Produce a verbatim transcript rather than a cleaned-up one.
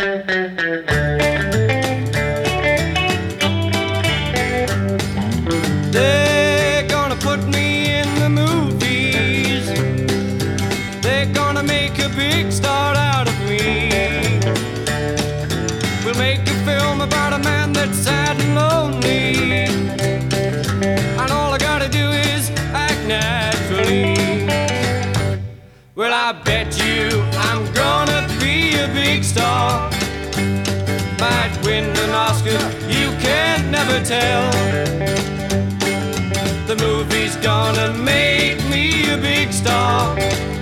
They're gonna put me in the movies. They're gonna make a big star out of me. We'll make a film about a man that's sad and lonely, and all I gotta do is act naturally. Well, I bet you I'm gonna be a big star. Might win an Oscar, you can never tell. The movie's gonna make me a big star.